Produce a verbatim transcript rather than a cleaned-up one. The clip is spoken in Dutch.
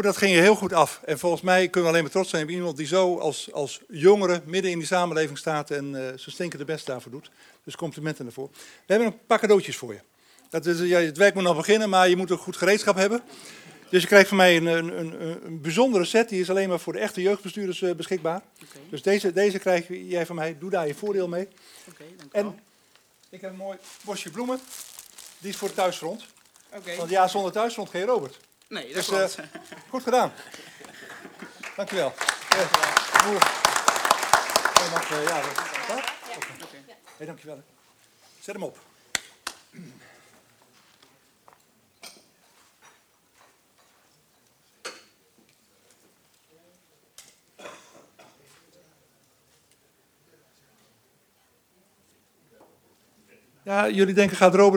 dat ging je heel goed af. En volgens mij kunnen we alleen maar trots zijn op iemand die zo als, als jongere midden in die samenleving staat en uh, zijn stinkende best daarvoor doet. Dus complimenten daarvoor. We hebben een paar cadeautjes voor je. Dat is, ja, het werk moet nog beginnen, maar je moet ook goed gereedschap hebben. Dus je krijgt van mij een, een, een, een bijzondere set. Die is alleen maar voor de echte jeugdbestuurders uh, beschikbaar. Okay. Dus deze, deze krijg jij van mij. Doe daar je voordeel mee. Okay, dank u wel. En ik heb een mooi bosje bloemen. Die is voor het thuisfront. Okay. Want ja, zonder thuisfront geen Robert. Nee, dat dus, klopt. Uh, goed gedaan. Dank u wel. Dank u wel. Uh, hey, mag, uh, ja, dat, ja. Okay. Okay. Hey, dank je wel. Zet hem op. Ja, jullie denken, gaat Robert